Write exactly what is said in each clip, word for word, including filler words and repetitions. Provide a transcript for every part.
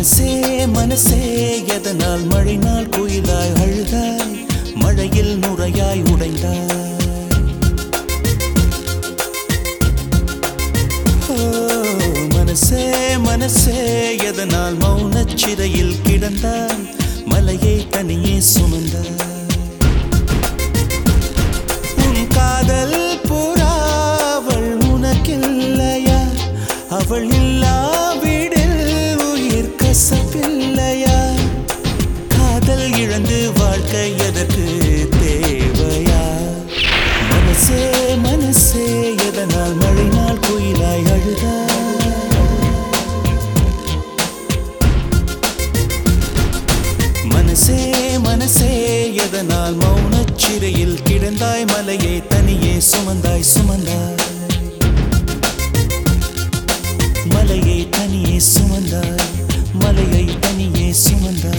மனசே மனசே எதனால் மழை நாள் குயிலாய் அழுதாய், மழையில் நுரையாய் உடைந்தாய். ஓ மனசே மனசே எதனால் மௌனச் சிறையில் கிடந்தாய், மலையை தனியே சுமந்தாய். உன் காதல் புறா அவள் உனக்கில்லையா, அவள் இல்லாவிடில் உயிர் கசப்பில்லையா, காதல் இழந்து வாழ்க்கை எதற்கு தேவையா. மனசே மனசே எதனால் மழை நாள் குயிலாய் அழுதாய். மனசே மனசே எதனால் மௌனச் சிறையில் கிடந்தாய், மலையை தனியே சுமந்தாய் சுமந்தாய். மலையை தனியே சுமந்தாய், மலையை தனியே சுமந்தாய்.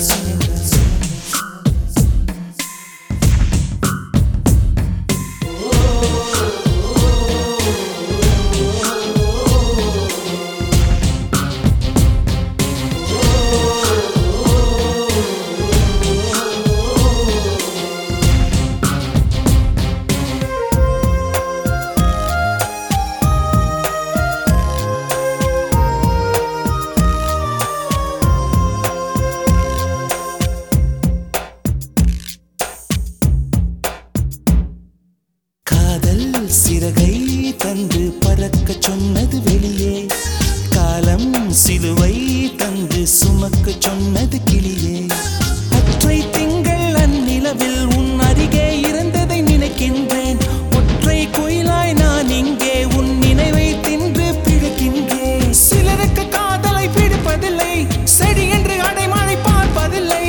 சிறகை தந்து பறக்க சொன்னது வெளியே, காலம் சிலுவை தந்து சுமக்க சொன்னது கிளியே. ஒற்றை திங்கள் அந்நிலவில் உன் அருகே இருந்ததை நினைக்கின்றேன், ஒற்றை குயிலாய் நான் இங்கே உன் நினைவை தின்று பிழைக்கின்றேன். சிலருக்கு காதலை பிடிப்பதில்லை, செடி என்று அடைமழை பார்ப்பதில்லை.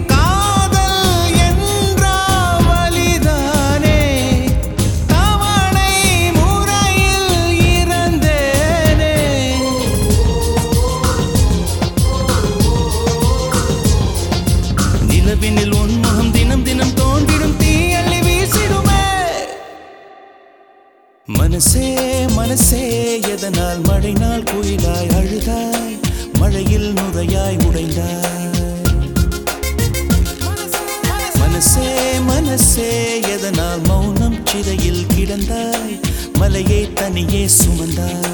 நிலவினில் உன் முகம் தினம் தினம் தோன்றிடும், தீயள்ளி வீசிடுமே. மனசே மனசே எதனால் மழை நாள் குயிலாய் அழுதாய், மழையில் நுரையாய் உடைந்தாய். மனசே மனசே எதனால் மௌனம் சிறையில் கிடந்தாய், மலையை தனியே சுமந்தாய்.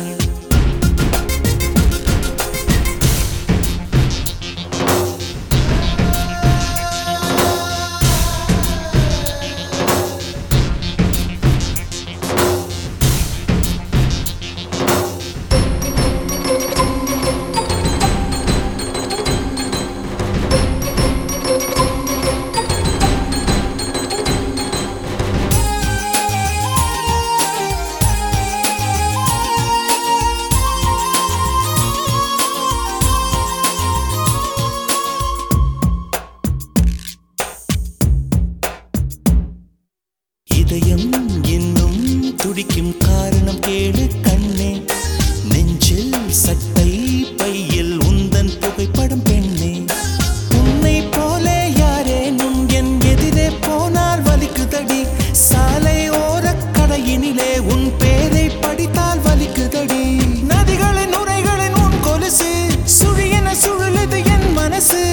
இதயம் இன்னும் துடிக்கும் காரணம் கேளு கண்ணே, நெஞ்சில் சட்டை பையில் உந்தன் புகைப்படம் பெண்ணே. உன்னை போலே யாரேனும் என் எதிரே போனால் வலிக்குதடி, சாலை ஓரக் கடையினிலே உன் பேரை படித்தால் வலிக்குதடி. நதிகளின் உரைகளின் உன் கொலுசு சுழியென சுழலுது என் மனசு.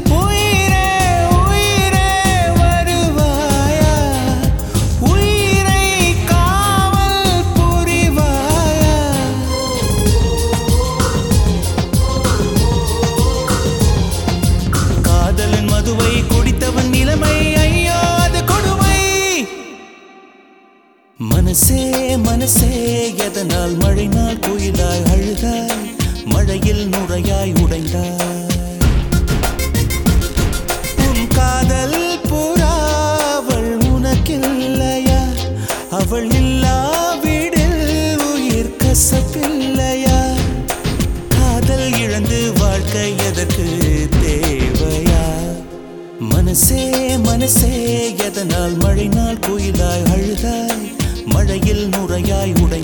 மதுவை குடித்தவன் நிலைமை ஐயோ அது கொடுமை. மனசே மனசே எதனால் மழை நாள் குயிலாய் அழுதாய், மழையில் நுரையாய் உடைந்தாய். உன் காதல் புறா அவள் உனக்கில்லையா, அவள் இல்லாவிடில் உயிர் கசப்பில்லையா, காதல் இழந்து வாழ்க்கை எதற்கு தேவையா. மனசே மனசே எதனால் மழை நாள் குயிலாய் அழுதாய், மழையில் நுரையாய் உடை